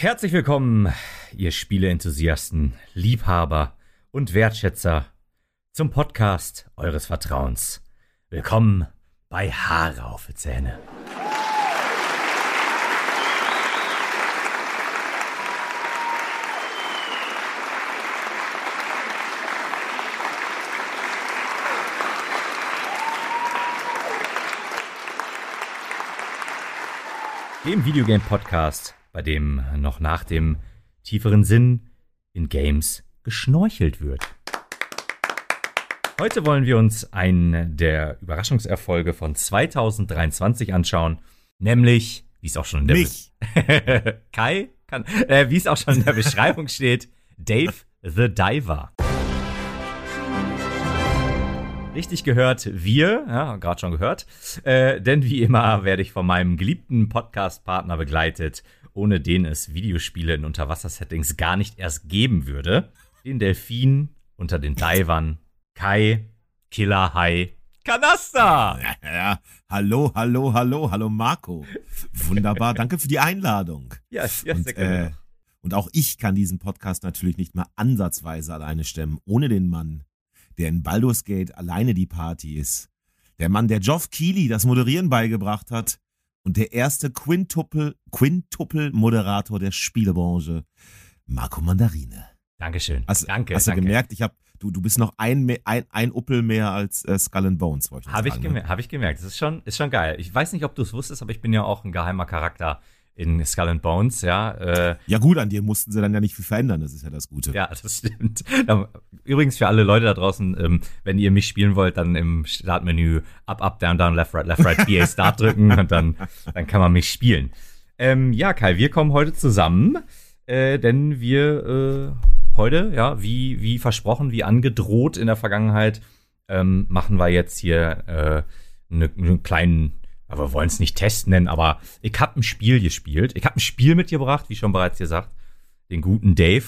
Herzlich willkommen, ihr Spieleenthusiasten, Liebhaber und Wertschätzer zum Podcast eures Vertrauens. Willkommen bei Haare auf die Zähne. Dem Videogame-Podcast, bei dem noch nach dem tieferen Sinn in Games geschnorchelt wird. Heute wollen wir uns einen der Überraschungserfolge von 2023 anschauen, nämlich, wie es auch schon in der wie es auch schon in der Beschreibung steht, Dave the Diver. Richtig gehört, wir, ja, gerade schon gehört, denn wie immer werde ich von meinem geliebten Podcast-Partner begleitet, ohne den es Videospiele in Unterwasser-Settings gar nicht erst geben würde. Den Delfin unter den Divern, Kai, Killer Hai, Kanaster! Ja, hallo Marco. Wunderbar, danke für die Einladung. Ja, sehr gerne. Und auch ich kann diesen Podcast natürlich nicht mal ansatzweise alleine stemmen, ohne den Mann, der in Baldur's Gate alleine die Party ist. Der Mann, der Geoff Keighley das Moderieren beigebracht hat und der erste Quintuple-Moderator der Spielebranche, Marco Mandarine. Dankeschön. Danke. Hast du gemerkt, du bist noch ein Uppel mehr als Skull and Bones. Habe ich gemerkt. Das ist schon geil. Ich weiß nicht, ob du es wusstest, aber ich bin ja auch ein geheimer Charakter in Skull and Bones, ja. Ja gut, an dir mussten sie dann ja nicht viel verändern, das ist ja das Gute. Ja, das stimmt. Übrigens für alle Leute da draußen, wenn ihr mich spielen wollt, dann im Startmenü up, down, left, right, BA Start drücken und dann kann man mich spielen. Ja, Kai, wir kommen heute zusammen, denn wir heute, ja, wie versprochen, wie angedroht in der Vergangenheit, machen wir jetzt hier einen kleinen, aber wir wollen es nicht Test nennen, aber ich habe ein Spiel gespielt. Ich habe ein Spiel mitgebracht, wie schon bereits gesagt, den guten Dave.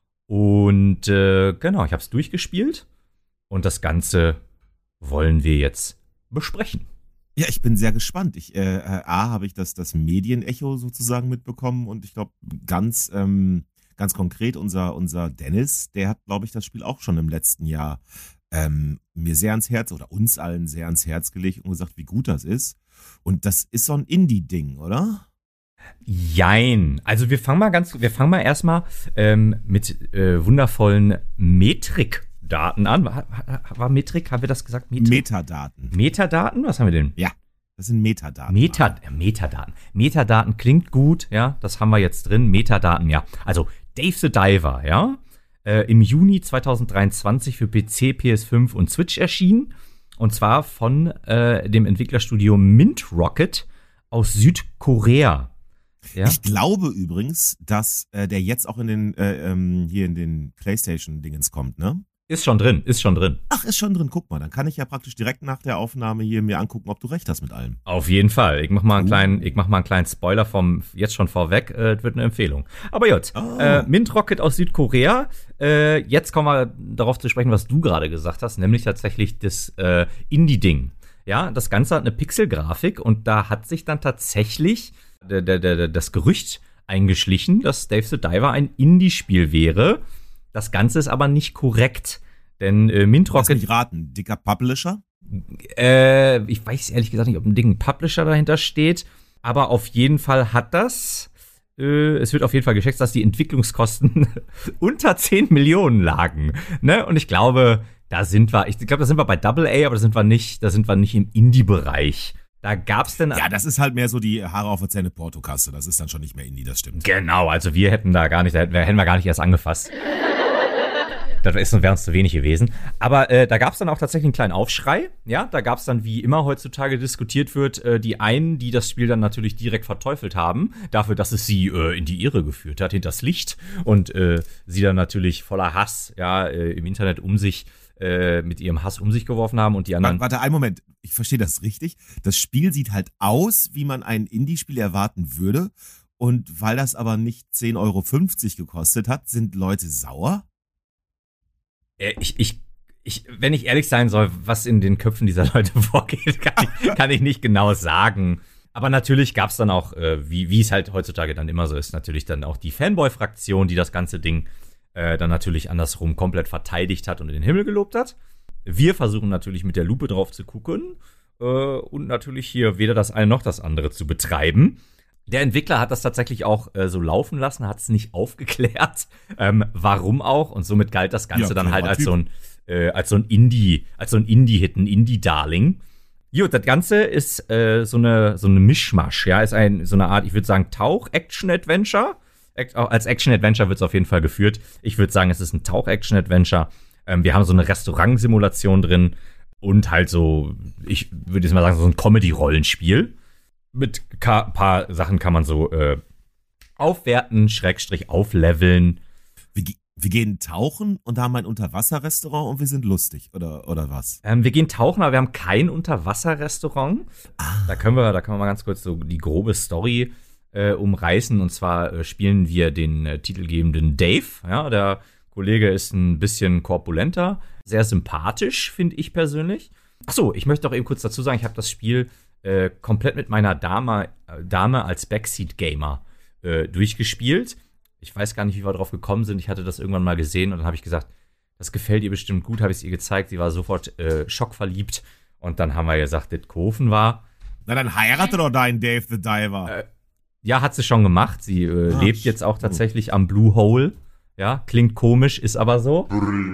Und genau, ich habe es durchgespielt. Und das Ganze wollen wir jetzt besprechen. Ja, ich bin sehr gespannt. Habe ich das Medienecho sozusagen mitbekommen. Und ich glaube, ganz konkret, unser Dennis, der hat, glaube ich, das Spiel auch schon im letzten Jahr mir sehr ans Herz oder uns allen sehr ans Herz gelegt und gesagt, wie gut das ist. Und das ist so ein Indie-Ding, oder? Jein. Also wir fangen mal erstmal mit wundervollen Metrik-Daten an. War Metrik? Haben wir das gesagt? Metadaten. Metadaten? Was haben wir denn? Ja, das sind Metadaten. Metadaten. Metadaten klingt gut, ja. Das haben wir jetzt drin. Metadaten, ja. Also Dave the Diver, ja. Im Juni 2023 für PC, PS5 und Switch erschienen. Und zwar von dem Entwicklerstudio Mint Rocket aus Südkorea. Ja? Ich glaube übrigens, dass der jetzt auch in den PlayStation-Dingens kommt, ne? Ist schon drin. Ach, ist schon drin. Guck mal, dann kann ich ja praktisch direkt nach der Aufnahme hier mir angucken, ob du recht hast mit allem. Auf jeden Fall. Ich mach mal einen kleinen Spoiler jetzt schon vorweg. Wird eine Empfehlung. Aber gut. Mint Rocket aus Südkorea. Jetzt kommen wir darauf zu sprechen, was du gerade gesagt hast, nämlich tatsächlich das Indie-Ding. Ja, das Ganze hat eine Pixel-Grafik und da hat sich dann tatsächlich das Gerücht eingeschlichen, dass Dave the Diver ein Indie-Spiel wäre. Das Ganze ist aber nicht korrekt, denn Mint Rocket... Lass mich raten, dicker Publisher? Ich weiß ehrlich gesagt nicht, ob ein dicker Publisher dahinter steht, aber auf jeden Fall hat das... es wird auf jeden Fall geschätzt, dass die Entwicklungskosten unter 10 Millionen lagen. Ne? Und ich glaube, da sind wir bei AA, aber da sind wir nicht im Indie-Bereich. Da gab's denn... Ja, das ist halt mehr so die Haare auf der Zähne Portokasse. Das ist dann schon nicht mehr Indie, das stimmt. Genau, also wir hätten wir gar nicht erst angefasst. Das wäre uns zu wenig gewesen. Aber da gab es dann auch tatsächlich einen kleinen Aufschrei. Ja, da gab es dann, wie immer heutzutage diskutiert wird, die einen, die das Spiel dann natürlich direkt verteufelt haben, dafür, dass es sie in die Irre geführt hat, hinters Licht. Und sie dann natürlich voller Hass im Internet mit ihrem Hass um sich geworfen haben und die anderen... Warte, einen Moment. Ich verstehe das richtig. Das Spiel sieht halt aus, wie man ein Indie-Spiel erwarten würde. Und weil das aber nicht 10,50 € gekostet hat, sind Leute sauer? Wenn ich ehrlich sein soll, was in den Köpfen dieser Leute vorgeht, kann ich nicht genau sagen. Aber natürlich gab es dann auch, wie es halt heutzutage dann immer so ist, natürlich dann auch die Fanboy-Fraktion, die das ganze Ding dann natürlich andersrum komplett verteidigt hat und in den Himmel gelobt hat. Wir versuchen natürlich mit der Lupe drauf zu gucken und natürlich hier weder das eine noch das andere zu betreiben. Der Entwickler hat das tatsächlich auch so laufen lassen, hat es nicht aufgeklärt, warum auch. Und somit galt das Ganze dann halt als so ein Indie-Hit, ein Indie-Darling. Gut, das Ganze ist so eine Mischmasch, ja, ist so eine Art, ich würde sagen, Tauch-Action-Adventure. Als Action-Adventure wird es auf jeden Fall geführt. Ich würde sagen, es ist ein Tauch-Action-Adventure. Wir haben so eine Restaurant-Simulation drin und halt so, ich würde jetzt mal sagen, so ein Comedy-Rollenspiel. Mit ein paar Sachen kann man so aufwerten, Schrägstrich aufleveln. Wir gehen tauchen und haben ein Unterwasserrestaurant und wir sind lustig, oder was? Wir gehen tauchen, aber wir haben kein Unterwasserrestaurant. Da können wir mal ganz kurz so die grobe Story umreißen. Und zwar spielen wir den titelgebenden Dave. Ja, der Kollege ist ein bisschen korpulenter, sehr sympathisch, finde ich persönlich. Achso, ich möchte auch eben kurz dazu sagen, ich habe das Spiel komplett mit meiner Dame als Backseat-Gamer durchgespielt. Ich weiß gar nicht, wie wir drauf gekommen sind. Ich hatte das irgendwann mal gesehen und dann habe ich gesagt, das gefällt ihr bestimmt gut, habe ich es ihr gezeigt. Sie war sofort schockverliebt und dann haben wir gesagt, das Kofen war. Na, dann heirate doch deinen Dave the Diver. Ja, hat sie schon gemacht. Sie lebt jetzt auch tatsächlich am Blue Hole. Ja, klingt komisch, ist aber so.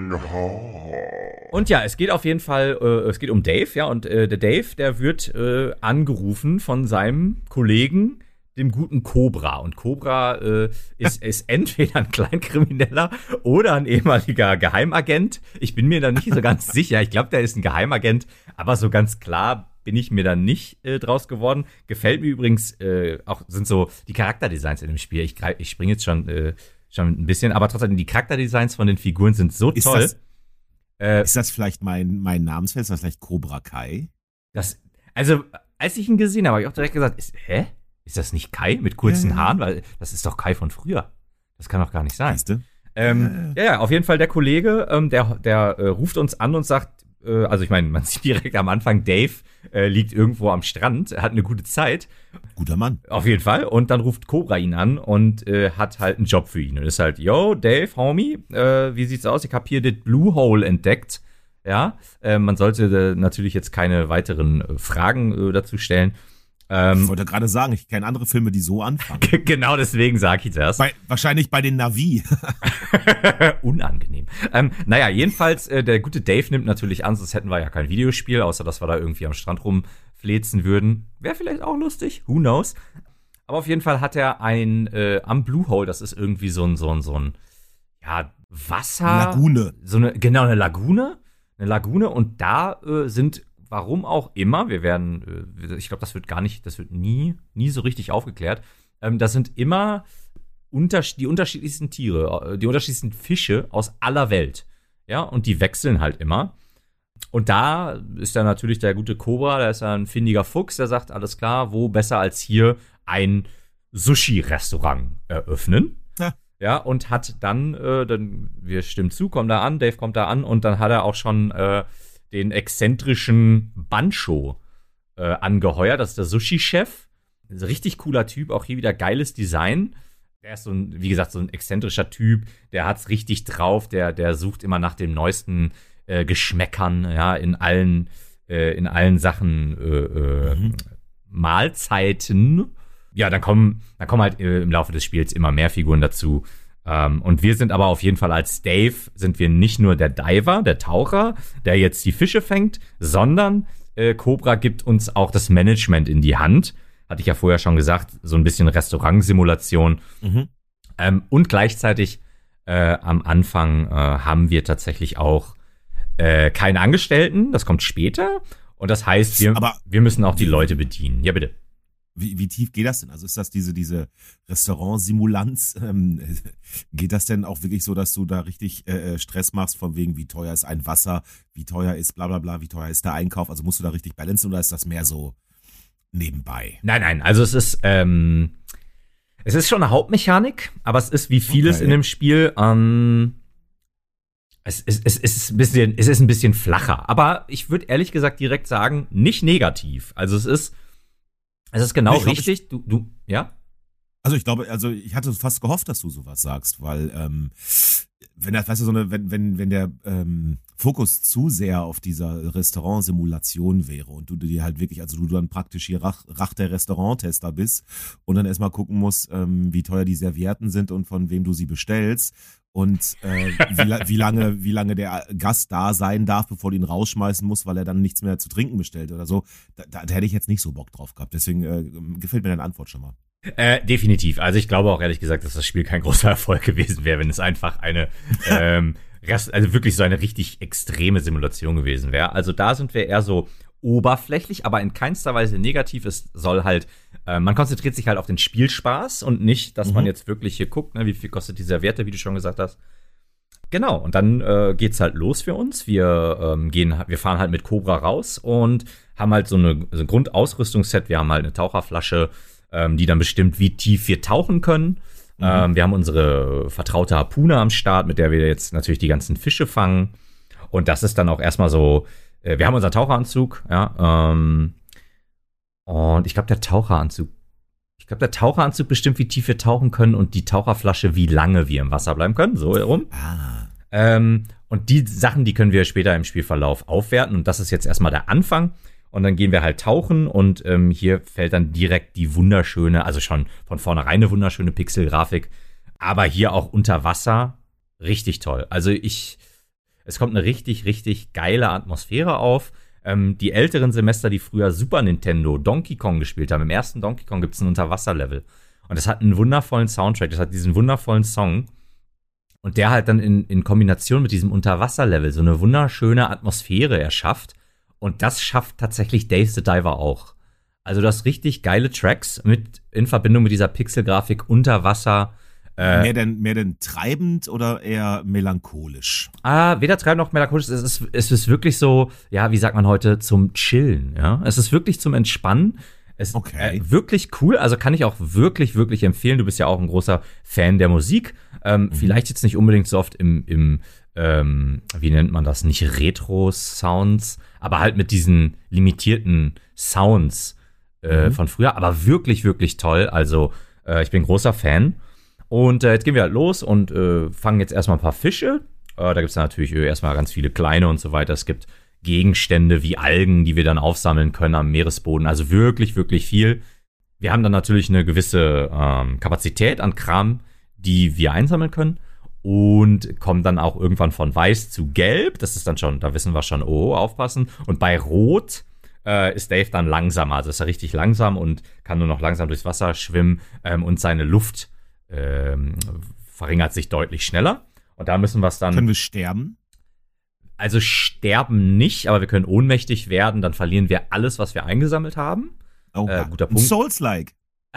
Und ja, es geht auf jeden Fall, es geht um Dave, ja, und der Dave, der wird angerufen von seinem Kollegen, dem guten Cobra. Und Cobra ist entweder ein Kleinkrimineller oder ein ehemaliger Geheimagent. Ich bin mir da nicht so ganz sicher. Ich glaube, der ist ein Geheimagent, aber so ganz klar bin ich mir da nicht draus geworden. Gefällt mir übrigens auch, sind so die Charakterdesigns in dem Spiel. Ich springe jetzt schon ein bisschen, aber trotzdem, die Charakterdesigns von den Figuren sind so toll. Ist das vielleicht mein Namensfeld? Ist das vielleicht Cobra Kai? Also, als ich ihn gesehen habe, habe ich auch direkt gesagt, ist das nicht Kai mit kurzen Haaren? Weil das ist doch Kai von früher. Das kann doch gar nicht sein. Ja, auf jeden Fall der Kollege, der ruft uns an und sagt, also ich meine, man sieht direkt am Anfang, Dave liegt irgendwo am Strand, hat eine gute Zeit. Guter Mann. Auf jeden Fall. Und dann ruft Cobra ihn an und hat halt einen Job für ihn. Und ist halt, yo, Dave, Homie, wie sieht's aus? Ich habe hier das Blue Hole entdeckt. Ja, man sollte natürlich jetzt keine weiteren Fragen dazu stellen. Ich wollte gerade sagen, ich kenne andere Filme, die so anfangen. Genau deswegen sage ich das. Wahrscheinlich bei den Navi. Unangenehm. Naja, jedenfalls, der gute Dave nimmt natürlich an, sonst hätten wir ja kein Videospiel, außer dass wir da irgendwie am Strand rumflezen würden. Wäre vielleicht auch lustig, who knows. Aber auf jeden Fall hat er am Blue Hole, das ist irgendwie so ein ja, Wasser. Lagune. Eine Lagune. Eine Lagune und da sind, warum auch immer, ich glaube, das wird nie so richtig aufgeklärt. Das sind immer die unterschiedlichsten Tiere, die unterschiedlichsten Fische aus aller Welt. Ja, und die wechseln halt immer. Und da ist dann natürlich der gute Cobra, der ist ja ein findiger Fuchs, der sagt, alles klar, wo besser als hier ein Sushi-Restaurant eröffnen. Ja, und hat dann wir stimmen zu, kommen da an, Dave kommt da an und dann hat er auch schon den exzentrischen Bancho angeheuert. Das ist der Sushi-Chef. Richtig cooler Typ, auch hier wieder geiles Design. Der ist wie gesagt, so ein exzentrischer Typ. Der hat's richtig drauf. Der sucht immer nach den neuesten Geschmäckern, ja, in allen Sachen Mahlzeiten. Ja, dann kommen halt im Laufe des Spiels immer mehr Figuren dazu. Und wir sind aber auf jeden Fall als Dave, sind wir nicht nur der Diver, der Taucher, der jetzt die Fische fängt, sondern Cobra gibt uns auch das Management in die Hand. Hatte ich ja vorher schon gesagt, so ein bisschen Restaurantsimulation. Und gleichzeitig am Anfang haben wir tatsächlich auch keine Angestellten, das kommt später. Und das heißt, wir müssen auch die Leute bedienen. Ja, bitte. Wie tief geht das denn? Also ist das diese Restaurant-Simulanz? Geht das denn auch wirklich so, dass du da richtig Stress machst von wegen, wie teuer ist ein Wasser, wie teuer ist bla bla bla, wie teuer ist der Einkauf? Also musst du da richtig balancen oder ist das mehr so nebenbei? Nein, also es ist schon eine Hauptmechanik, aber es ist wie vieles in dem Spiel, es ist ein bisschen flacher. Aber ich würde ehrlich gesagt direkt sagen, nicht negativ. Also es ist Es ist genau richtig. Ja? Also ich hatte fast gehofft, dass du sowas sagst, weil wenn das, weißt du, wenn der Fokus zu sehr auf dieser Restaurantsimulation wäre und du dir halt wirklich, also du dann praktisch hier Rach der Restauranttester bist und dann erstmal gucken musst, wie teuer die Servietten sind und von wem du sie bestellst und wie lange der Gast da sein darf, bevor du ihn rausschmeißen musst, weil er dann nichts mehr zu trinken bestellt oder so, da hätte ich jetzt nicht so Bock drauf gehabt. Deswegen gefällt mir deine Antwort schon mal. Definitiv. Also ich glaube auch ehrlich gesagt, dass das Spiel kein großer Erfolg gewesen wäre, wenn es einfach eine also wirklich so eine richtig extreme Simulation gewesen wäre. Also da sind wir eher so oberflächlich, aber in keinster Weise negativ. Es soll halt, man konzentriert sich halt auf den Spielspaß und nicht, dass man jetzt wirklich hier guckt, ne, wie viel kostet die Serviette, wie du schon gesagt hast. Genau, und dann geht's halt los für uns. Wir fahren halt mit Cobra raus und haben halt so ein Grundausrüstungsset. Wir haben halt eine Taucherflasche, die dann bestimmt, wie tief wir tauchen können. Wir haben unsere vertraute Harpune am Start, mit der wir jetzt natürlich die ganzen Fische fangen. Und das ist dann auch erstmal so, wir haben unseren Taucheranzug, ja. Und ich glaube, der Taucheranzug bestimmt, wie tief wir tauchen können und die Taucherflasche, wie lange wir im Wasser bleiben können, so herum. Und die Sachen, die können wir später im Spielverlauf aufwerten. Und das ist jetzt erstmal der Anfang. Und dann gehen wir halt tauchen und hier fällt dann direkt die wunderschöne, also schon von vornherein eine wunderschöne Pixelgrafik, aber hier auch unter Wasser richtig toll. Also es kommt eine richtig, richtig geile Atmosphäre auf. Die älteren Semester, die früher Super Nintendo Donkey Kong gespielt haben, im ersten Donkey Kong gibt es ein Unterwasserlevel. Und das hat einen wundervollen Soundtrack, das hat diesen wundervollen Song. Und der halt dann in Kombination mit diesem Unterwasserlevel so eine wunderschöne Atmosphäre erschafft. Und das schafft tatsächlich Dave the Diver auch. Also du hast richtig geile Tracks in Verbindung mit dieser Pixelgrafik unter Wasser. Mehr denn treibend oder eher melancholisch? Weder treibend noch melancholisch. Es ist wirklich so, ja, wie sagt man heute, zum Chillen. Ja? Es ist wirklich zum Entspannen. Es ist wirklich cool. Also kann ich auch wirklich, wirklich empfehlen. Du bist ja auch ein großer Fan der Musik. Vielleicht jetzt nicht unbedingt so oft im wie nennt man das, nicht Retro-Sounds, aber halt mit diesen limitierten Sounds von früher, aber wirklich, wirklich toll. Also ich bin großer Fan. Und jetzt gehen wir halt los und fangen jetzt erstmal ein paar Fische. Da gibt es natürlich erstmal ganz viele kleine und so weiter. Es gibt Gegenstände wie Algen, die wir dann aufsammeln können am Meeresboden. Also wirklich, wirklich viel. Wir haben dann natürlich eine gewisse Kapazität an Kram, die wir einsammeln können. Und kommen dann auch irgendwann von weiß zu gelb. Das ist dann schon, da wissen wir schon, oh, aufpassen. Und bei rot ist Dave dann langsamer. Also ist er richtig langsam und kann nur noch langsam durchs Wasser schwimmen. Und seine Luft verringert sich deutlich schneller. Und da müssen wir es dann. Können wir sterben? Also sterben nicht, aber wir können ohnmächtig werden. Dann verlieren wir alles, was wir eingesammelt haben. Oh, guter Punkt. Souls-like.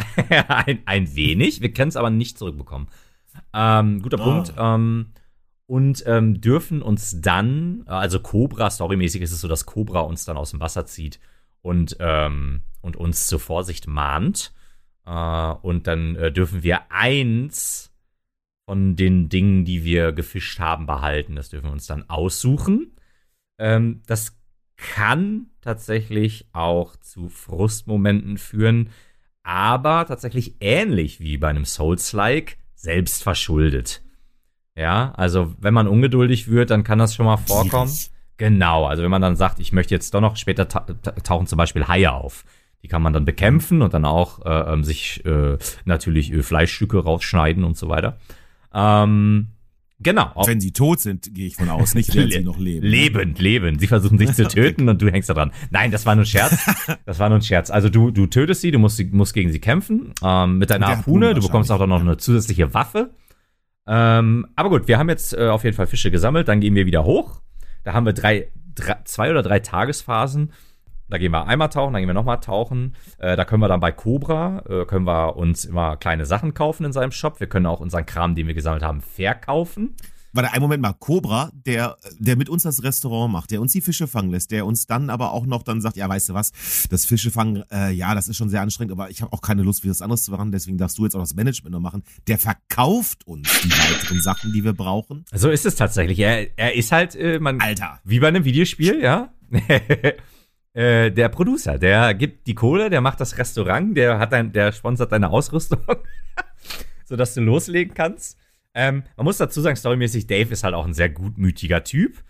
ein wenig. Wir können es aber nicht zurückbekommen. Guter Punkt. Und dürfen uns dann, also Cobra, storymäßig ist es so, dass Cobra uns dann aus dem Wasser zieht und uns zur Vorsicht mahnt. Und dann dürfen wir eins von den Dingen, die wir gefischt haben, behalten. Das dürfen wir uns dann aussuchen. Das kann tatsächlich auch zu Frustmomenten führen, aber tatsächlich ähnlich wie bei einem Souls-like selbst verschuldet. Ja, also wenn man ungeduldig wird, dann kann das schon mal vorkommen. Genau, also wenn man dann sagt, ich möchte jetzt doch noch, später tauchen zum Beispiel Haie auf. Die kann man dann bekämpfen und dann auch sich natürlich Fleischstücke rausschneiden und so weiter. Genau. Wenn sie tot sind, gehe ich von aus, nicht wenn sie noch leben. Lebend. Sie versuchen sich zu töten und du hängst da dran. Nein, das war nur ein Scherz. Also du tötest sie, du musst gegen sie kämpfen mit deiner Harpune. Du bekommst auch noch eine zusätzliche Waffe. Aber gut, wir haben jetzt auf jeden Fall Fische gesammelt. Dann gehen wir wieder hoch. Da haben wir 2 oder 3 Tagesphasen. Da gehen wir einmal tauchen, dann gehen wir nochmal tauchen. Da können wir dann bei Cobra, können wir uns immer kleine Sachen kaufen in seinem Shop. Wir können auch unseren Kram, den wir gesammelt haben, verkaufen. Warte, einen Moment mal. Cobra, der mit uns das Restaurant macht, der uns die Fische fangen lässt, der uns dann aber auch noch dann sagt, ja, weißt du was, das Fischefangen, ja, das ist schon sehr anstrengend, aber ich habe auch keine Lust, wie das anderes zu machen, deswegen darfst du jetzt auch das Management noch machen. Der verkauft uns die weiteren Sachen, die wir brauchen. So ist es tatsächlich. Er ist halt, Alter. Wie bei einem Videospiel, ja. Der Producer, der gibt die Kohle, der macht das Restaurant, der sponsert deine Ausrüstung, sodass du loslegen kannst. Man muss dazu sagen, storymäßig, Dave ist halt auch ein sehr gutmütiger Typ.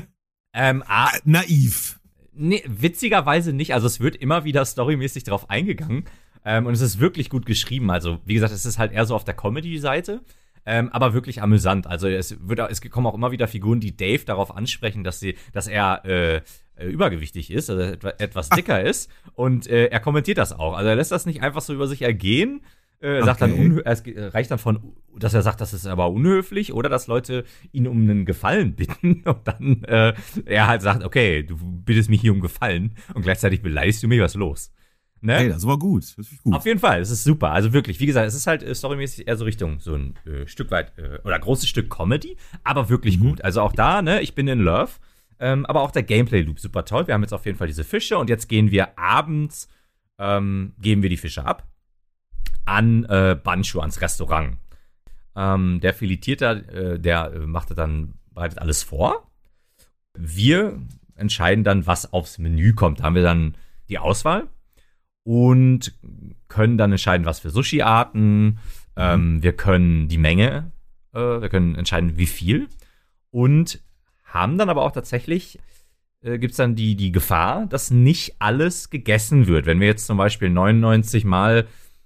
Naiv. Nee, witzigerweise nicht. Also es wird immer wieder storymäßig drauf eingegangen. Und es ist wirklich gut geschrieben. Also wie gesagt, es ist halt eher so auf der Comedy-Seite. Aber wirklich amüsant. Also es kommen auch immer wieder Figuren, die Dave darauf ansprechen, dass er übergewichtig ist, also etwas dicker ist. Und er kommentiert das auch. Also er lässt das nicht einfach so über sich ergehen. Sagt dann, es reicht dann von, dass er sagt, das ist aber unhöflich, oder dass Leute ihn um einen Gefallen bitten und dann er halt sagt, okay, du bittest mich hier um Gefallen und gleichzeitig beleidigst du mich, was ist los? Ne? Hey, das war gut. Das ist gut. Auf jeden Fall, es ist super. Also wirklich, wie gesagt, es ist halt storymäßig eher so Richtung so ein Stück weit oder großes Stück Comedy, aber wirklich gut. Also auch da, ne, ich bin in Love, aber auch der Gameplay-Loop super toll. Wir haben jetzt auf jeden Fall diese Fische und jetzt gehen wir abends, geben wir die Fische ab an Banshu, ans Restaurant. Der filetiert da, bereitet alles vor. Wir entscheiden dann, was aufs Menü kommt. Da haben wir dann die Auswahl und können dann entscheiden, was für Sushi-Arten. Wir können die Menge, wir können entscheiden, wie viel. Und haben dann aber auch tatsächlich, gibt es dann die Gefahr, dass nicht alles gegessen wird. Wenn wir jetzt zum Beispiel 99 Mal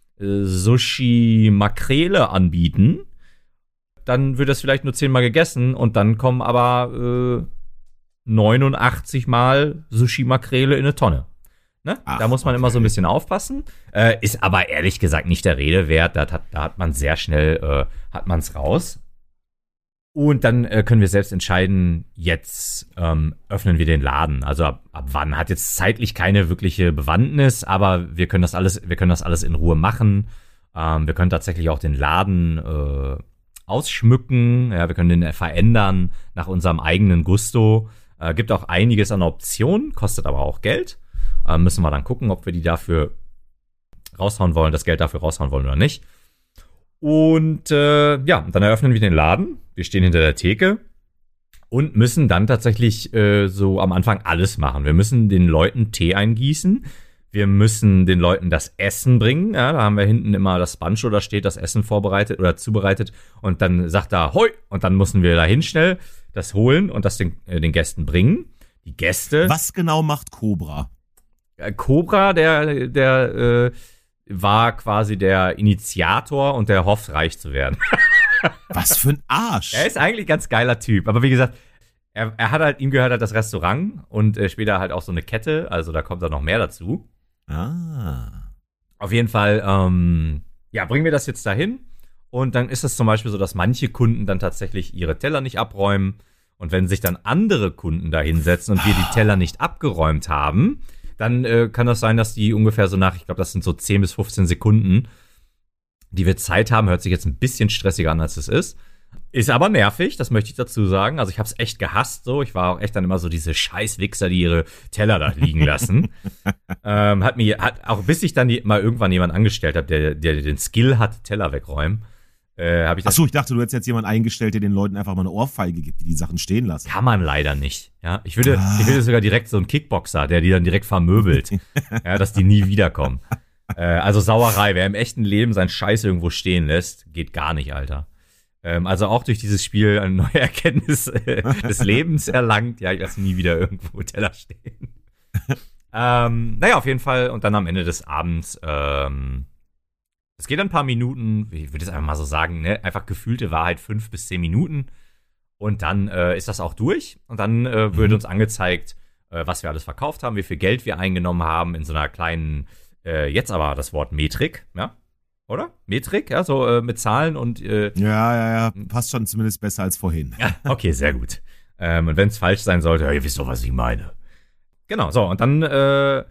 Sushi-Makrele anbieten, dann wird das vielleicht nur 10 Mal gegessen und dann kommen aber 89 Mal Sushi-Makrele in eine Tonne. Ne? Da muss man immer so ein bisschen aufpassen. Ist aber ehrlich gesagt nicht der Rede wert. Da hat man sehr schnell hat man's raus. Und dann können wir selbst entscheiden, jetzt öffnen wir den Laden. Also ab wann. Hat jetzt zeitlich keine wirkliche Bewandtnis, aber wir können das alles in Ruhe machen. Wir können tatsächlich auch den Laden ausschmücken. Ja, wir können den verändern nach unserem eigenen Gusto. Gibt auch einiges an Optionen, kostet aber auch Geld. Müssen wir dann gucken, ob wir das Geld dafür raushauen wollen oder nicht. Und dann eröffnen wir den Laden. Wir stehen hinter der Theke und müssen dann tatsächlich so am Anfang alles machen. Wir müssen den Leuten Tee eingießen. Wir müssen den Leuten das Essen bringen. Ja, da haben wir hinten immer das Bancho, da steht das Essen vorbereitet oder zubereitet. Und dann sagt er Hoi. Und dann müssen wir dahin schnell das holen und das den Gästen bringen. Die Gäste. Was genau macht Cobra? Cobra, der war quasi der Initiator und der hofft, reich zu werden. Was für ein Arsch. Er ist eigentlich ein ganz geiler Typ. Aber wie gesagt, ihm gehört halt das Restaurant und später halt auch so eine Kette. Also da kommt dann noch mehr dazu. Auf jeden Fall, bringen wir das jetzt dahin. Und dann ist es zum Beispiel so, dass manche Kunden dann tatsächlich ihre Teller nicht abräumen. Und wenn sich dann andere Kunden da hinsetzen und wir die Teller nicht abgeräumt haben, dann kann das sein, dass die ungefähr so nach, ich glaube, das sind so 10 bis 15 Sekunden, die wir Zeit haben. Hört sich jetzt ein bisschen stressiger an, als es ist. Ist aber nervig, das möchte ich dazu sagen. Also ich habe es echt gehasst so. Ich war auch echt dann immer so diese Scheißwichser, die ihre Teller da liegen lassen. Bis ich dann mal irgendwann jemanden angestellt habe, der den Skill hat, Teller wegräumen. Achso, ich dachte, du hättest jetzt jemanden eingestellt, der den Leuten einfach mal eine Ohrfeige gibt, die Sachen stehen lassen. Kann man leider nicht. Ja, ich würde sogar direkt so einen Kickboxer, der die dann direkt vermöbelt, ja, dass die nie wiederkommen. Also Sauerei, wer im echten Leben seinen Scheiß irgendwo stehen lässt, geht gar nicht, Alter. Also auch durch dieses Spiel eine neue Erkenntnis des Lebens erlangt. Ja, ich lasse nie wieder irgendwo Teller stehen. Auf jeden Fall. Und dann am Ende des Abends es geht ein paar Minuten, ich würde es einfach mal so sagen, ne? Einfach gefühlte Wahrheit 5 bis 10 Minuten. Und dann ist das auch durch. Und dann wird uns angezeigt, was wir alles verkauft haben, wie viel Geld wir eingenommen haben in so einer kleinen, jetzt aber das Wort Metrik, ja? Oder? Metrik, ja, so mit Zahlen und Ja, passt schon zumindest besser als vorhin. Ja, okay, sehr gut. Und wenn es falsch sein sollte, ihr wisst doch, was ich meine. Genau, so, und dann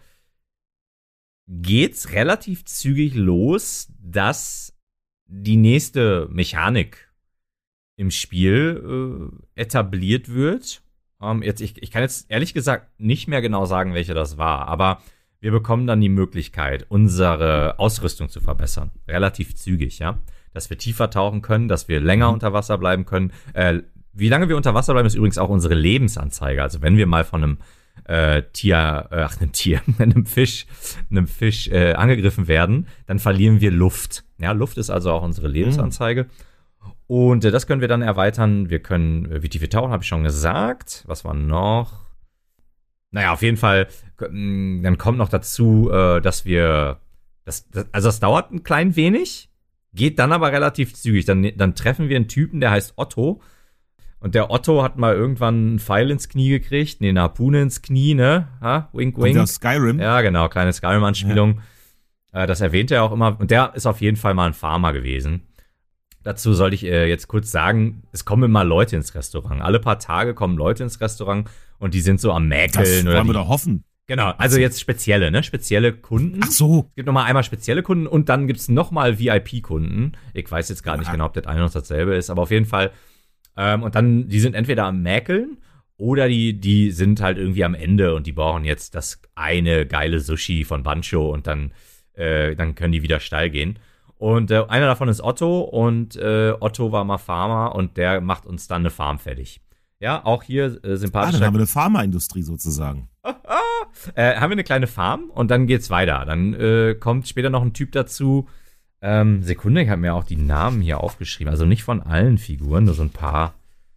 geht's relativ zügig los, dass die nächste Mechanik im Spiel etabliert wird. Ich kann jetzt ehrlich gesagt nicht mehr genau sagen, welche das war, aber wir bekommen dann die Möglichkeit, unsere Ausrüstung zu verbessern. Relativ zügig, ja. Dass wir tiefer tauchen können, dass wir länger unter Wasser bleiben können. Wie lange wir unter Wasser bleiben, ist übrigens auch unsere Lebensanzeige. Also wenn wir mal von einem Fisch angegriffen werden, dann verlieren wir Luft. Ja, Luft ist also auch unsere Lebensanzeige. Und das können wir dann erweitern. Wir können wie tief wir tauchen, habe ich schon gesagt. Was war noch? Naja, auf jeden Fall, dann kommt noch dazu, dass wir, das dauert ein klein wenig, geht dann aber relativ zügig. Dann treffen wir einen Typen, der heißt Otto. Und der Otto hat mal irgendwann einen Pfeil ins Knie gekriegt, eine Harpune ins Knie, ne? Ha? Wink, wink. Und Skyrim. Ja, genau, kleine Skyrim-Anspielung. Ja. Das erwähnt er auch immer. Und der ist auf jeden Fall mal ein Farmer gewesen. Dazu sollte ich jetzt kurz sagen, es kommen immer Leute ins Restaurant. Alle paar Tage kommen Leute ins Restaurant und die sind so am Mäkeln. Das wollen wir doch hoffen. Genau, also jetzt spezielle, ne? Spezielle Kunden. Ach so. Es gibt nochmal einmal spezielle Kunden und dann gibt's nochmal VIP-Kunden. Ich weiß jetzt gar nicht genau, ob das eine noch dasselbe ist, aber auf jeden Fall. Und dann, die sind entweder am Mäkeln oder die sind halt irgendwie am Ende und die brauchen jetzt das eine geile Sushi von Bancho und dann können die wieder steil gehen. Und einer davon ist Otto und Otto war mal Farmer und der macht uns dann eine Farm fertig. Ja, auch hier sympathisch. Dann haben wir eine Pharmaindustrie sozusagen. Haben wir eine kleine Farm und dann geht's weiter. Dann kommt später noch ein Typ dazu. Sekunde, ich habe mir auch die Namen hier aufgeschrieben. Also nicht von allen Figuren, nur so ein paar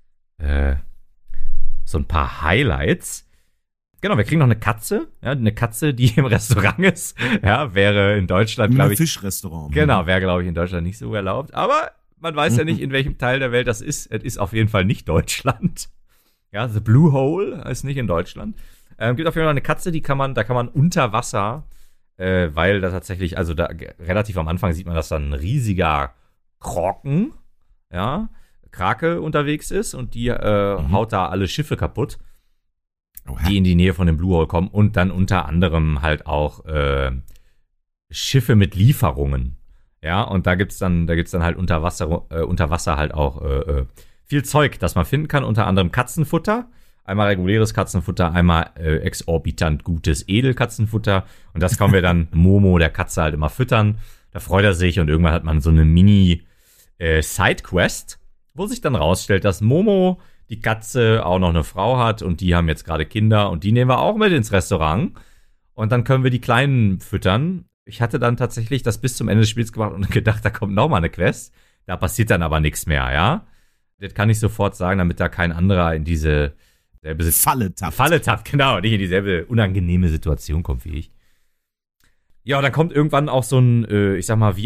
Highlights. Genau, wir kriegen noch eine Katze. Ja, eine Katze, die im Restaurant ist. Ja, wäre in Deutschland, glaube ich. Ein Fischrestaurant. Genau, wäre, glaube ich, in Deutschland nicht so erlaubt. Aber man weiß ja nicht, in welchem Teil der Welt das ist. Es ist auf jeden Fall nicht Deutschland. Ja, The Blue Hole ist nicht in Deutschland. Gibt auf jeden Fall eine Katze, da kann man unter Wasser, weil da tatsächlich, also da relativ am Anfang sieht man, dass da ein riesiger Krake unterwegs ist und die haut da alle Schiffe kaputt, die in die Nähe von dem Blue Hole kommen und dann unter anderem halt auch Schiffe mit Lieferungen. Ja, und da gibt's dann halt unter Wasser halt auch viel Zeug, das man finden kann, unter anderem Katzenfutter. Einmal reguläres Katzenfutter, einmal exorbitant gutes Edelkatzenfutter. Und das können wir dann Momo, der Katze, halt immer füttern. Da freut er sich und irgendwann hat man so eine Mini-Sidequest, wo sich dann rausstellt, dass Momo, die Katze, auch noch eine Frau hat und die haben jetzt gerade Kinder und die nehmen wir auch mit ins Restaurant. Und dann können wir die Kleinen füttern. Ich hatte dann tatsächlich das bis zum Ende des Spiels gemacht und gedacht, da kommt noch mal eine Quest. Da passiert dann aber nichts mehr, ja. Das kann ich sofort sagen, damit da kein anderer in diese Falle tappt, genau, nicht in dieselbe unangenehme Situation kommt wie ich. Ja, und dann kommt irgendwann auch so ein, ich sag mal,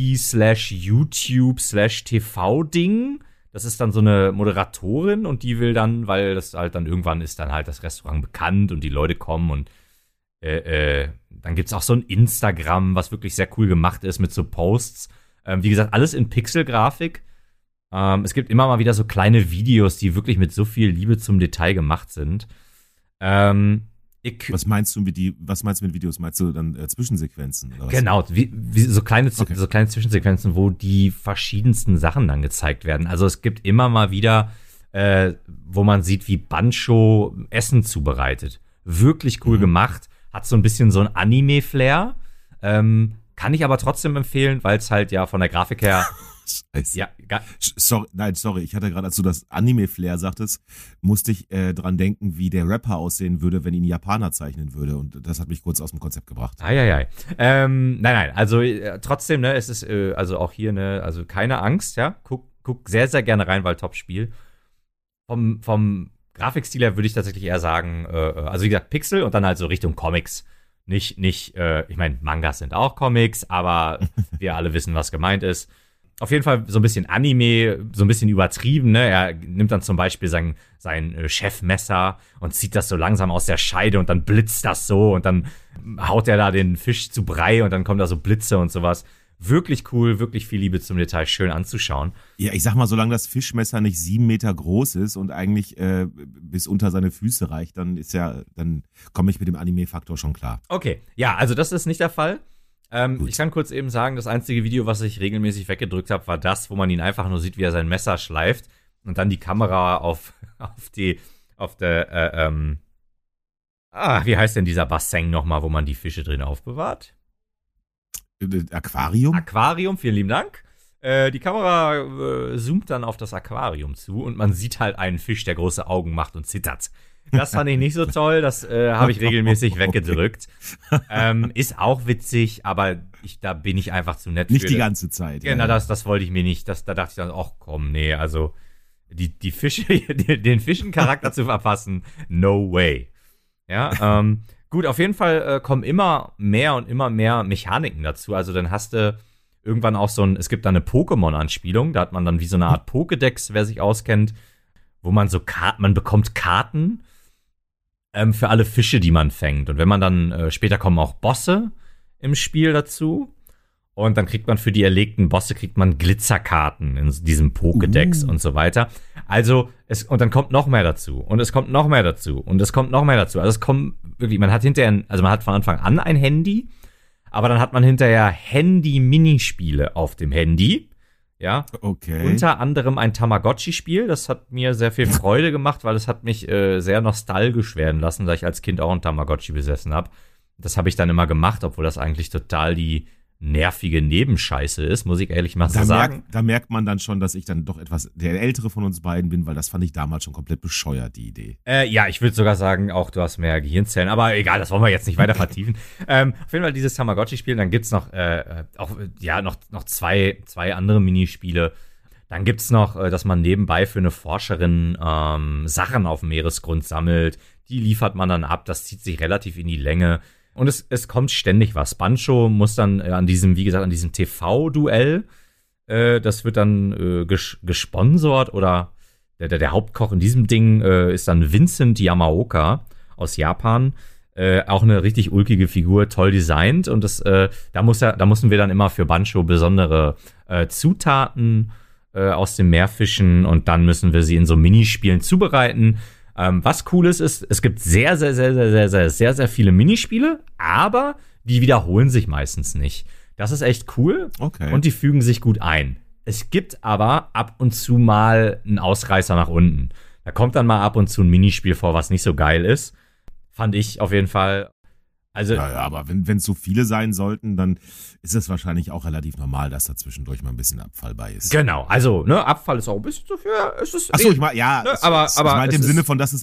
VIP/YouTube/TV-Ding. Das ist dann so eine Moderatorin und die will dann, weil das halt dann irgendwann ist dann halt das Restaurant bekannt und die Leute kommen und dann gibt's auch so ein Instagram, was wirklich sehr cool gemacht ist mit so Posts. Wie gesagt, alles in Pixelgrafik. Es gibt immer mal wieder so kleine Videos, die wirklich mit so viel Liebe zum Detail gemacht sind. Was meinst du mit Videos? Meinst du dann Zwischensequenzen? Oder was? Genau, so kleine Zwischensequenzen, wo die verschiedensten Sachen dann gezeigt werden. Also es gibt immer mal wieder, wo man sieht, wie Bancho Essen zubereitet. Wirklich cool gemacht. Hat so ein bisschen so ein Anime-Flair. Kann ich aber trotzdem empfehlen, weil es halt ja von der Grafik her Scheiße. Ja, sorry. Ich hatte gerade, als du das Anime-Flair sagtest, musste ich dran denken, wie der Rapper aussehen würde, wenn ihn ein Japaner zeichnen würde. Und das hat mich kurz aus dem Konzept gebracht. Nein. Also trotzdem, ne, es ist also auch hier, ne, also keine Angst, ja. Guck sehr, sehr gerne rein, weil Top-Spiel. Vom Grafikstil her würde ich tatsächlich eher sagen, also wie gesagt, Pixel und dann halt so Richtung Comics. Nicht, ich meine, Mangas sind auch Comics, aber wir alle wissen, was gemeint ist. Auf jeden Fall so ein bisschen Anime, so ein bisschen übertrieben, ne? Er nimmt dann zum Beispiel sein Chefmesser und zieht das so langsam aus der Scheide und dann blitzt das so und dann haut er da den Fisch zu Brei und dann kommen da so Blitze und sowas. Wirklich cool, wirklich viel Liebe zum Detail, schön anzuschauen. Ja, ich sag mal, solange das Fischmesser nicht 7 Meter groß ist und eigentlich bis unter seine Füße reicht, dann komme ich mit dem Anime-Faktor schon klar. Okay, ja, also das ist nicht der Fall. Ich kann kurz eben sagen, das einzige Video, was ich regelmäßig weggedrückt habe, war das, wo man ihn einfach nur sieht, wie er sein Messer schleift und dann die Kamera wie heißt denn dieser Bassin nochmal, wo man die Fische drin aufbewahrt? Aquarium? Aquarium, vielen lieben Dank. Die Kamera zoomt dann auf das Aquarium zu und man sieht halt einen Fisch, der große Augen macht und zittert. Das fand ich nicht so toll, das habe ich regelmäßig weggedrückt. Ist auch witzig, aber da bin ich einfach zu nett nicht für. Nicht die ganze Zeit. Genau, das wollte ich mir nicht. Da dachte ich dann, ach komm, nee, also die Fische, den Fischencharakter zu verpassen, no way. Ja, gut, auf jeden Fall kommen immer mehr und immer mehr Mechaniken dazu. Also dann hast du irgendwann auch es gibt da eine Pokémon-Anspielung, da hat man dann wie so eine Art Pokédex, wer sich auskennt, wo man man bekommt Karten für alle Fische, die man fängt. Und wenn man dann, später kommen auch Bosse im Spiel dazu. Und dann kriegt man für die erlegten Bosse Glitzerkarten in diesem Pokédex und so weiter. Also, und dann kommt noch mehr dazu. Und es kommt noch mehr dazu. Und es kommt noch mehr dazu. Also es kommt wirklich, man hat von Anfang an ein Handy, aber dann hat man hinterher Handy-Minispiele auf dem Handy. Ja, okay. Unter anderem ein Tamagotchi-Spiel. Das hat mir sehr viel Freude gemacht, weil es hat mich sehr nostalgisch werden lassen, da ich als Kind auch ein Tamagotchi besessen habe. Das habe ich dann immer gemacht, obwohl das eigentlich total die nervige Nebenscheiße ist, muss ich ehrlich mal so sagen. Da merkt man dann schon, dass ich dann doch etwas der Ältere von uns beiden bin, weil das fand ich damals schon komplett bescheuert, die Idee. Ja, ich würde sogar sagen, auch du hast mehr Gehirnzellen, aber egal, das wollen wir jetzt nicht weiter vertiefen. Auf jeden Fall dieses Tamagotchi-Spiel, dann gibt's noch noch zwei andere Minispiele. Dann gibt's noch, dass man nebenbei für eine Forscherin Sachen auf dem Meeresgrund sammelt. Die liefert man dann ab, das zieht sich relativ in die Länge. Und es kommt ständig was. Bancho muss dann an diesem TV-Duell, das wird dann gesponsert oder der Hauptkoch in diesem Ding ist dann Vincent Yamaoka aus Japan. Auch eine richtig ulkige Figur, toll designt. Und da mussten wir dann immer für Bancho besondere Zutaten aus dem Meer fischen und dann müssen wir sie in so Minispielen zubereiten. Was cool ist, es gibt sehr, sehr, sehr, sehr, sehr, sehr, sehr, sehr viele Minispiele, aber die wiederholen sich meistens nicht. Das ist echt cool und die fügen sich gut ein. Es gibt aber ab und zu mal einen Ausreißer nach unten. Da kommt dann mal ab und zu ein Minispiel vor, was nicht so geil ist. Fand ich auf jeden Fall. Also, ja, aber wenn es so viele sein sollten, dann ist es wahrscheinlich auch relativ normal, dass da zwischendurch mal ein bisschen Abfall bei ist. Genau, also Abfall ist auch ein bisschen so für. Achso, ich meine, ja, aber ich meine im Sinne von, dass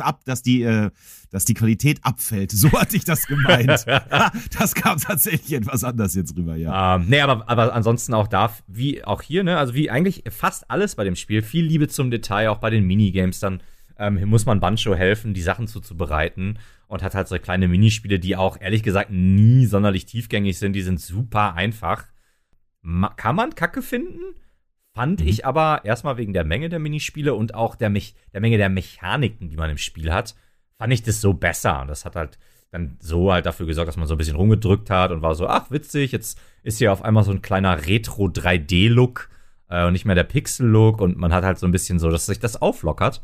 die Qualität abfällt. So hatte ich das gemeint. Das kam tatsächlich etwas anders jetzt rüber, ja. Nee, aber ansonsten auch wie auch hier, also wie eigentlich fast alles bei dem Spiel, viel Liebe zum Detail, auch bei den Minigames, dann muss man Bancho helfen, die Sachen zuzubereiten und hat halt so kleine Minispiele, die auch ehrlich gesagt nie sonderlich tiefgängig sind. Die sind super einfach. Kann man Kacke finden? Fand ich aber erstmal wegen der Menge der Minispiele und auch der Menge der Mechaniken, die man im Spiel hat, fand ich das so besser. Und das hat halt dann so halt dafür gesorgt, dass man so ein bisschen rumgedrückt hat und war so, ach witzig, jetzt ist hier auf einmal so ein kleiner Retro-3D-Look und nicht mehr der Pixel-Look und man hat halt so ein bisschen so, dass sich das auflockert.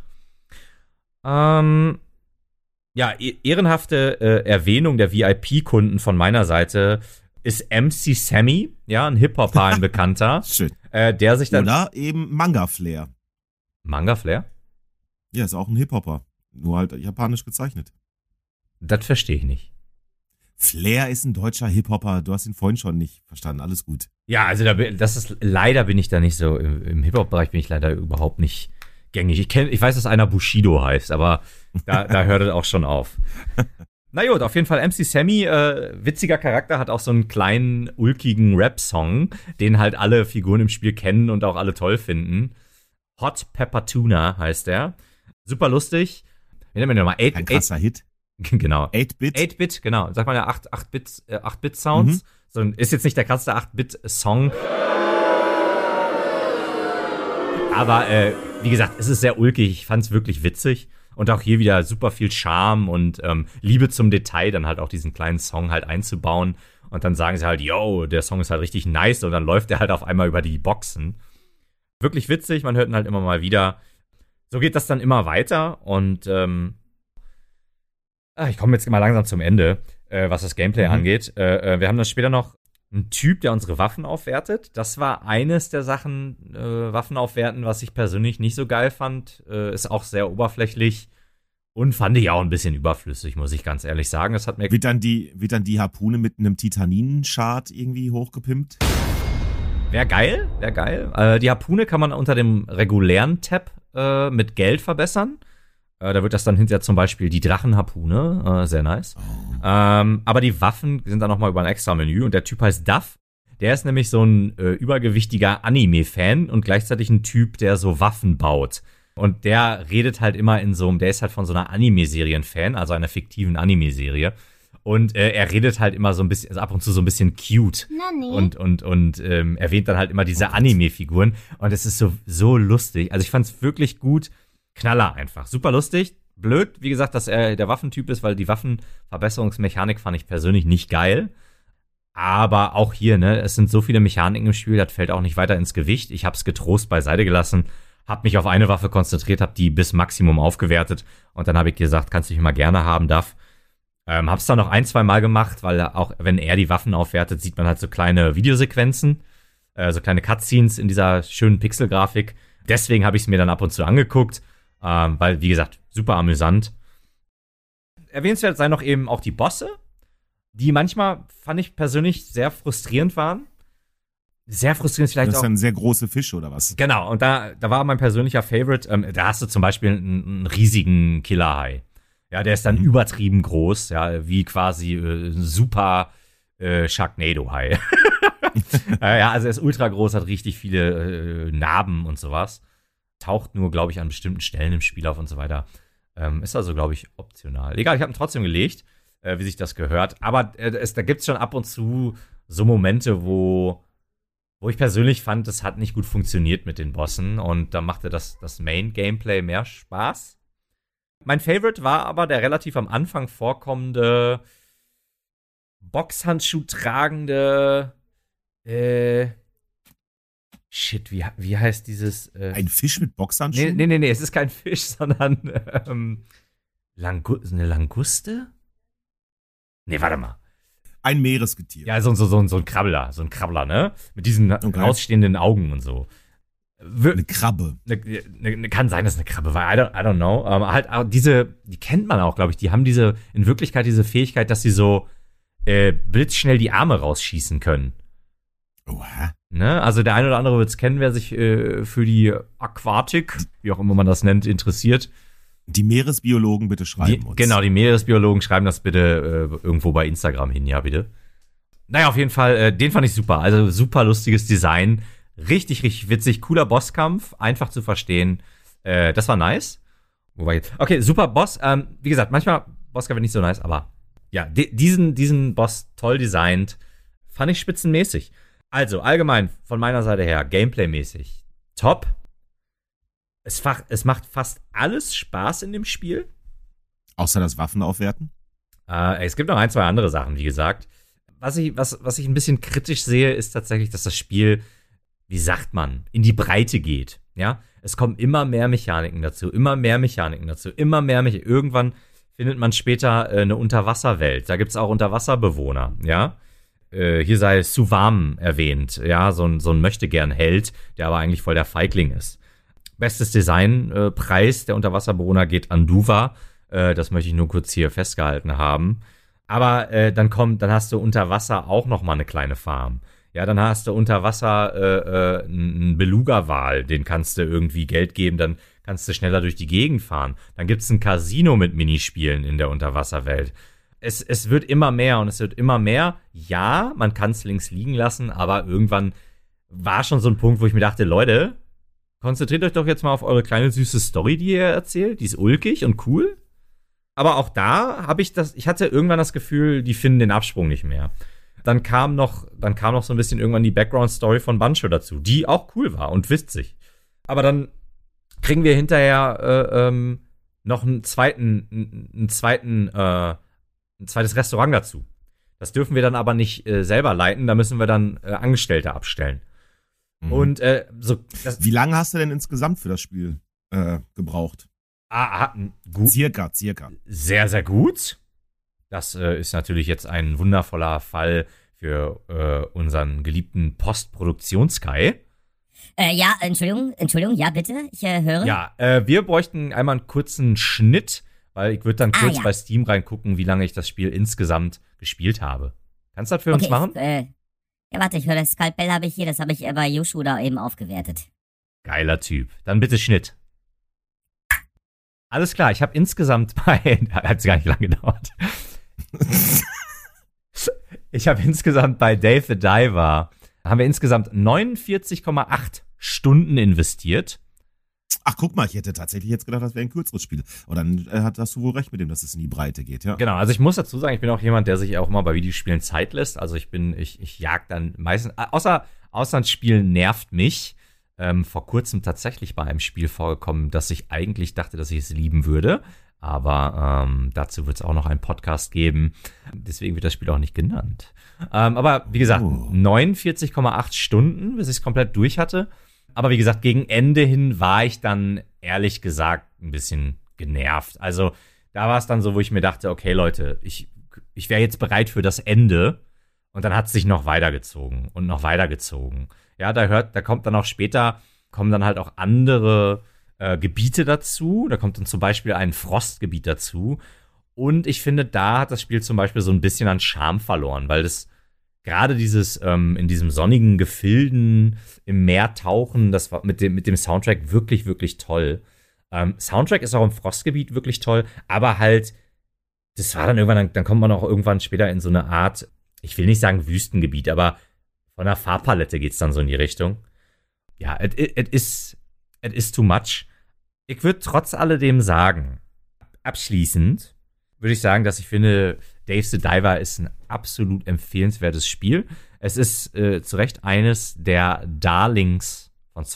Ehrenhafte Erwähnung der VIP-Kunden von meiner Seite ist MC Sammy, ja, ein Hip-Hopper, ein Bekannter. Schön. Der sich dann. Oder eben Manga Flair. Manga Flair? Ja, ist auch ein Hip-Hopper. Nur halt japanisch gezeichnet. Das verstehe ich nicht. Flair ist ein deutscher Hip-Hopper. Du hast ihn vorhin schon nicht verstanden. Alles gut. Ja, also leider bin ich da nicht so. Im Hip-Hop-Bereich bin ich leider überhaupt nicht gängig. Ich weiß, dass einer Bushido heißt, aber da hört es auch schon auf. Na gut, auf jeden Fall MC Sammy, witziger Charakter, hat auch so einen kleinen, ulkigen Rap-Song, den halt alle Figuren im Spiel kennen und auch alle toll finden. Hot Pepper Tuna heißt der. Super lustig. Wie nennt man den nochmal? Ein krasser Hit. Genau. 8-Bit? 8-Bit, genau. Sag mal ja 8-Bit-Sounds. So, ist jetzt nicht der krasseste 8-Bit-Song. Aber wie gesagt, es ist sehr ulkig. Ich fand es wirklich witzig. Und auch hier wieder super viel Charme und Liebe zum Detail, dann halt auch diesen kleinen Song halt einzubauen. Und dann sagen sie halt, yo, der Song ist halt richtig nice. Und dann läuft der halt auf einmal über die Boxen. Wirklich witzig, man hört ihn halt immer mal wieder. So geht das dann immer weiter. Und ich komme jetzt mal langsam zum Ende, was das Gameplay angeht. Wir haben dann später noch einen Typ, der unsere Waffen aufwertet. Das war eines der Sachen, Waffen aufwerten, was ich persönlich nicht so geil fand. Ist auch sehr oberflächlich und fand ich auch ein bisschen überflüssig, muss ich ganz ehrlich sagen. Das hat mir wird dann die Harpune mit einem Titaninschad irgendwie hochgepimpt? Wäre geil. Die Harpune kann man unter dem regulären Tab mit Geld verbessern. Da wird das dann hinterher zum Beispiel die Drachenharpune, sehr nice. Aber die Waffen sind dann nochmal über ein extra Menü und der Typ heißt Duff. Der ist nämlich so ein übergewichtiger Anime-Fan und gleichzeitig ein Typ, der so Waffen baut. Und der redet halt immer der ist halt von so einer Anime-Serien-Fan, also einer fiktiven Anime-Serie. Und er redet halt immer so ein bisschen, also ab und zu so ein bisschen cute. Und erwähnt dann halt immer diese Anime-Figuren. Und es ist so lustig. Also ich fand's wirklich gut. Knaller einfach. Super lustig. Blöd, wie gesagt, dass er der Waffentyp ist, weil die Waffenverbesserungsmechanik fand ich persönlich nicht geil. Aber auch hier, ne, es sind so viele Mechaniken im Spiel, das fällt auch nicht weiter ins Gewicht. Ich hab's getrost beiseite gelassen, hab mich auf eine Waffe konzentriert, hab die bis Maximum aufgewertet und dann habe ich gesagt, kannst du dich mal gerne haben, Duff. Hab's dann noch 1-2 Mal gemacht, weil auch wenn er die Waffen aufwertet, sieht man halt so kleine Videosequenzen, so kleine Cutscenes in dieser schönen Pixelgrafik. Deswegen habe ich es mir dann ab und zu angeguckt, weil, wie gesagt, super amüsant. Erwähnenswert seien noch eben auch die Bosse, die manchmal, fand ich persönlich, sehr frustrierend waren. Sehr frustrierend vielleicht auch. Das ist ein sehr große Fisch, oder was? Genau, und da war mein persönlicher Favorite, da hast du zum Beispiel einen riesigen Killerhai. Ja, der ist dann übertrieben groß, ja, wie quasi super Sharknado-Hai. Ja, also er ist ultra groß, hat richtig viele Narben und sowas. Taucht nur, glaube ich, an bestimmten Stellen im Spiel auf und so weiter. Ist also, glaube ich, optional. Egal, ich habe ihn trotzdem gelegt, wie sich das gehört. Aber da gibt's schon ab und zu so Momente, wo ich persönlich fand, das hat nicht gut funktioniert mit den Bossen. Und da machte das Main-Gameplay mehr Spaß. Mein Favorite war aber der relativ am Anfang vorkommende Boxhandschuh tragende Shit, wie heißt dieses ein Fisch mit Boxhandschuhen? Nee, es ist kein Fisch, sondern eine Languste? Nee, warte mal. Ein Meeresgetier. Ja, so ein Krabbler, ne? Mit diesen rausstehenden Augen und so. Eine Krabbe. Kann sein, dass es eine Krabbe war. I don't know. Halt, die kennt man auch, glaube ich. Die haben in Wirklichkeit diese Fähigkeit, dass sie so blitzschnell die Arme rausschießen können. Oha. Ne? Also der eine oder andere wird es kennen, wer sich für die Aquatik, wie auch immer man das nennt, interessiert. Die Meeresbiologen bitte schreiben uns. Genau, die Meeresbiologen schreiben das bitte irgendwo bei Instagram hin, ja bitte. Naja, auf jeden Fall, den fand ich super. Also super lustiges Design. Richtig, richtig witzig. Cooler Bosskampf. Einfach zu verstehen. Das war nice. Okay, super Boss. Wie gesagt, manchmal Bosskampf nicht so nice, aber ja, diesen Boss toll designt. Fand ich spitzenmäßig. Also, allgemein von meiner Seite her, Gameplay-mäßig top. Es macht fast alles Spaß in dem Spiel. Außer das Waffenaufwerten? Es gibt noch 1, 2 andere Sachen, wie gesagt. Was ich ein bisschen kritisch sehe, ist tatsächlich, dass das Spiel, wie sagt man, in die Breite geht. Ja, es kommen immer mehr Mechaniken dazu. Irgendwann findet man später eine Unterwasserwelt. Da gibt's auch Unterwasserbewohner, ja. Hier sei Suvam erwähnt, ja, so ein Möchtegern-Held, der aber eigentlich voll der Feigling ist. Bestes Designpreis der Unterwasserbewohner geht an Duva. Das möchte ich nur kurz hier festgehalten haben. Aber dann hast du unter Wasser auch noch mal eine kleine Farm. Ja, dann hast du unter Wasser einen Beluga-Wal, den kannst du irgendwie Geld geben, dann kannst du schneller durch die Gegend fahren. Dann gibt's ein Casino mit Minispielen in der Unterwasserwelt. Es wird immer mehr und es wird immer mehr. Ja, man kann es links liegen lassen, aber irgendwann war schon so ein Punkt, wo ich mir dachte, Leute, konzentriert euch doch jetzt mal auf eure kleine süße Story, die ihr erzählt. Die ist ulkig und cool. Aber auch da ich hatte irgendwann das Gefühl, die finden den Absprung nicht mehr. Dann kam noch so ein bisschen irgendwann die Background-Story von Bancho dazu, die auch cool war und witzig. Aber dann kriegen wir hinterher noch ein zweites Restaurant dazu. Das dürfen wir dann aber nicht selber leiten, da müssen wir dann Angestellte abstellen. Mhm. Und wie lange hast du denn insgesamt für das Spiel gebraucht? Gut. Circa. Sehr, sehr gut. Das ist natürlich jetzt ein wundervoller Fall für unseren geliebten Postproduktions-Kai. Ja, Entschuldigung, ja, bitte, ich höre. Ja, wir bräuchten einmal einen kurzen Schnitt, weil ich würde dann kurz bei Steam reingucken, wie lange ich das Spiel insgesamt gespielt habe. Kannst du das für uns machen? Ja, warte, ich höre, das Skalpell habe ich hier, das habe ich bei Yoshida eben aufgewertet. Geiler Typ. Dann bitte Schnitt. Alles klar, ich habe insgesamt hat gar nicht lange gedauert. Ich habe insgesamt bei Dave the Diver, haben wir insgesamt 49,8 Stunden investiert. Ach, guck mal, ich hätte tatsächlich jetzt gedacht, das wäre ein kürzeres Spiel. Und dann hast du wohl recht mit dem, dass es in die Breite geht, ja. Genau, also ich muss dazu sagen, ich bin auch jemand, der sich auch immer bei Videospielen Zeit lässt. Also ich jag dann meistens, außer ein Spiel nervt mich. Vor kurzem tatsächlich bei einem Spiel vorgekommen, dass ich eigentlich dachte, dass ich es lieben würde. Aber dazu wird es auch noch einen Podcast geben. Deswegen wird das Spiel auch nicht genannt. Aber wie gesagt, 49,8 Stunden, bis ich es komplett durch hatte. Aber wie gesagt, gegen Ende hin war ich dann ehrlich gesagt ein bisschen genervt. Also da war es dann so, wo ich mir dachte, okay Leute, ich wäre jetzt bereit für das Ende. Und dann hat es sich noch weitergezogen und noch weitergezogen. Ja, da kommt dann auch später, kommen dann halt auch andere Gebiete dazu. Da kommt dann zum Beispiel ein Frostgebiet dazu. Und ich finde, da hat das Spiel zum Beispiel so ein bisschen an Charme verloren, weil das gerade dieses in diesem sonnigen Gefilden im Meer tauchen, das war mit dem Soundtrack wirklich, wirklich toll. Soundtrack ist auch im Frostgebiet wirklich toll, aber halt, das war dann irgendwann, dann kommt man auch irgendwann später in so eine Art, ich will nicht sagen Wüstengebiet, aber von der Farbpalette geht's dann so in die Richtung. Ja, it is too much. Ich würde trotz alledem sagen, abschließend würde ich sagen, dass ich finde, Dave the Diver ist ein absolut empfehlenswertes Spiel. Es ist zu Recht eines der Darlings von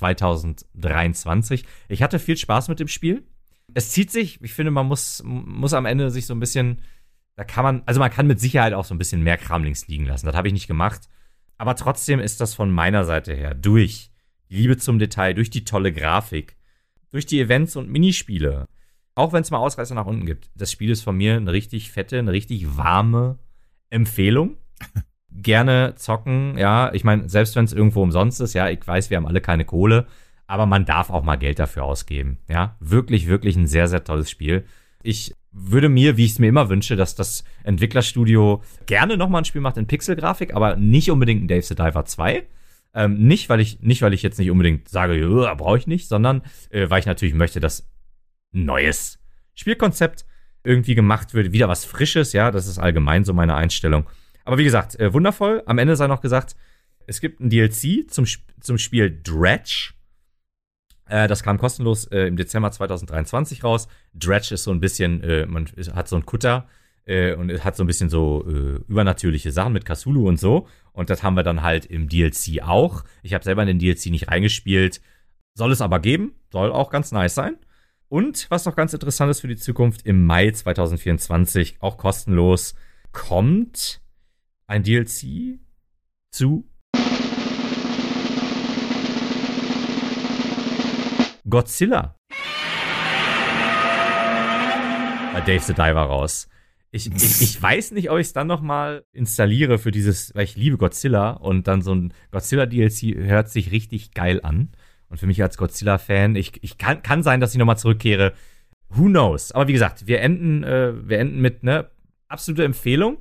2023. Ich hatte viel Spaß mit dem Spiel. Es zieht sich, ich finde, man muss am Ende sich so ein bisschen, man kann mit Sicherheit auch so ein bisschen mehr Kram links liegen lassen. Das habe ich nicht gemacht. Aber trotzdem ist das von meiner Seite her durch die Liebe zum Detail, durch die tolle Grafik, durch die Events und Minispiele, auch wenn es mal Ausreißer nach unten gibt, das Spiel ist von mir eine richtig fette, eine richtig warme Empfehlung. Gerne zocken, ja. Ich meine, selbst wenn es irgendwo umsonst ist, ja, ich weiß, wir haben alle keine Kohle, aber man darf auch mal Geld dafür ausgeben, ja. Wirklich, wirklich ein sehr, sehr tolles Spiel. Ich würde mir, wie ich es mir immer wünsche, dass das Entwicklerstudio gerne nochmal ein Spiel macht in Pixelgrafik, aber nicht unbedingt ein Dave the Diver 2. Nicht, weil ich jetzt nicht unbedingt sage, brauche ich nicht, sondern weil ich natürlich möchte, dass ein neues Spielkonzept irgendwie gemacht wird, wieder was Frisches, ja, das ist allgemein so meine Einstellung. Aber wie gesagt, wundervoll. Am Ende sei noch gesagt, es gibt ein DLC zum Spiel Dredge. Das kam kostenlos im Dezember 2023 raus. Dredge ist so ein bisschen, man hat so einen Kutter und hat so ein bisschen so übernatürliche Sachen mit Cthulhu und so. Und das haben wir dann halt im DLC auch. Ich habe selber in den DLC nicht reingespielt. Soll es aber geben. Soll auch ganz nice sein. Und was noch ganz interessant ist für die Zukunft, im Mai 2024, auch kostenlos, kommt ein DLC zu Godzilla bei Dave the Diver raus. Ich weiß nicht, ob ich es dann noch mal installiere für dieses, weil ich liebe Godzilla und dann so ein Godzilla-DLC hört sich richtig geil an. Und für mich als Godzilla-Fan, kann sein, dass ich noch mal zurückkehre. Who knows? Aber wie gesagt, wir enden mit einer absolute Empfehlung.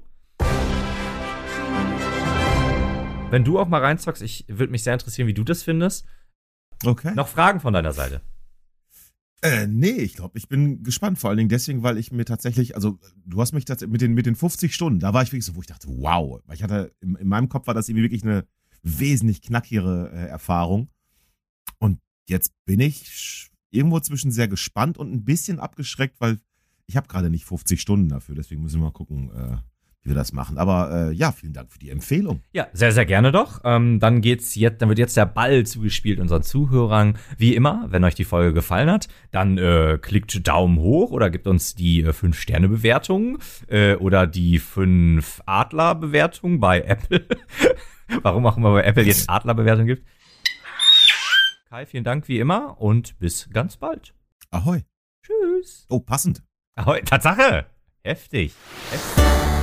Wenn du auch mal reinzockst, würde mich sehr interessieren, wie du das findest. Okay. Noch Fragen von deiner Seite? Nee, ich glaube, ich bin gespannt. Vor allen Dingen deswegen, weil ich mir tatsächlich, also du hast mich tatsächlich mit den 50 Stunden, da war ich wirklich so, wo ich dachte, wow. Weil ich hatte, in meinem Kopf war das irgendwie wirklich eine wesentlich knackigere Erfahrung. Und jetzt bin ich irgendwo zwischen sehr gespannt und ein bisschen abgeschreckt, weil ich habe gerade nicht 50 Stunden dafür. Deswegen müssen wir mal gucken, wie wir das machen. Aber ja, vielen Dank für die Empfehlung. Ja, sehr, sehr gerne doch. Dann wird jetzt der Ball zugespielt unseren Zuhörern. Wie immer, wenn euch die Folge gefallen hat, dann klickt Daumen hoch oder gebt uns die 5-Sterne-Bewertung oder die 5-Adler-Bewertung bei Apple. Warum auch immer bei Apple jetzt Adler-Bewertung gibt. Kai, vielen Dank wie immer und bis ganz bald. Ahoi. Tschüss. Oh, passend. Ahoi, Tatsache. Heftig.